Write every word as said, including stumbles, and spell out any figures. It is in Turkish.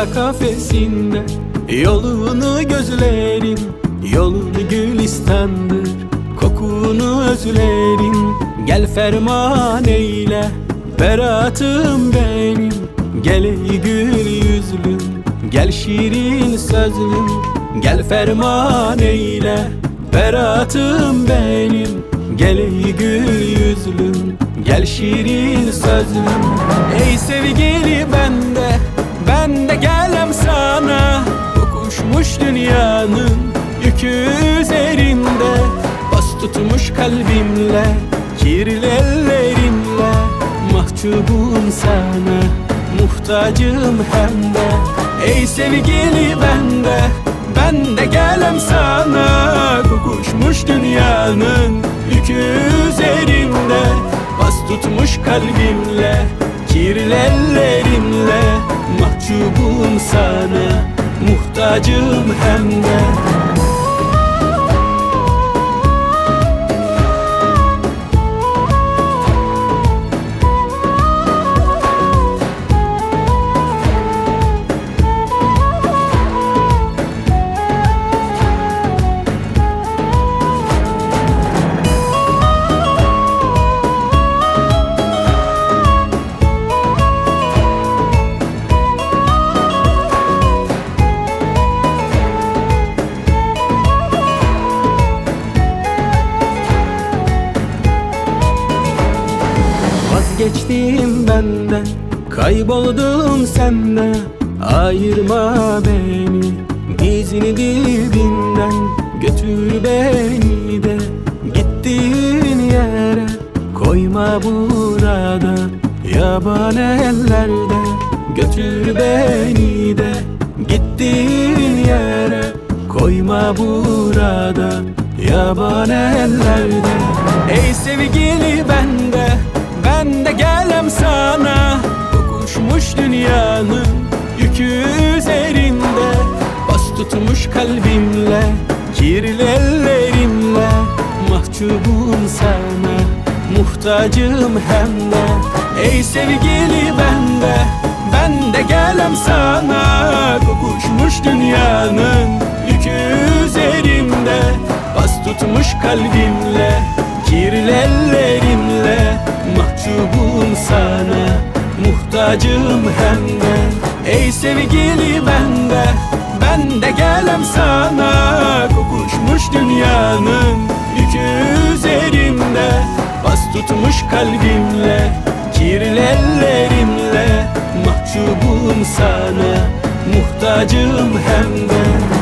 kafesinde yolunu gözlerim, yolunu gülistandır, kokunu özlerim. Gel ferman eyle beratım benim, gel ey gül yüzlüm, gel şirin sözlüm. Gel ferman eyle beratım benim, gel ey gül yüzlüm, gel şirin sözlüm. Ey sevgili bende, ben de gelem sana, kokuşmuş dünyanın yükü üzerinde. Bas tutmuş kalbimle, kirli ellerinle, mahcubum sana, muhtacım hem de. Ey sevgili bende, ben de gelem sana, kokuşmuş dünyanın yükü üzerinde. Bas tutmuş kalbimle, kirli ellerinle, mahcubum sana, muhtacım hem de. Vazgeçtim benden, kayboldum sende. Ayırma beni dizini dibinden, götür beni de gittiğin yere. Koyma burada yaban ellerde, götür beni de gittiğin yere. Koyma burada yaban ellerde. Ey sevgili bende, ben de gelem sana, kokuşmuş dünyanın yükü üzerinde. Bas tutmuş kalbimle, kirli ellerinle, mahcubum sana, muhtacım hem de. Ey sevgili bende, ben de gelem sana, kokuşmuş dünyanın yükü üzerinde. Bas tutmuş kalbimle, kirli ellerinle, mahcubum sana, muhtacım hem de. Ey sevgili bende, ben de gelem sana, kokuşmuş dünyanın yükü üzerinde. Bas tutmuş kalbimle, kirli ellerinle, mahcubum sana, muhtacım hem de.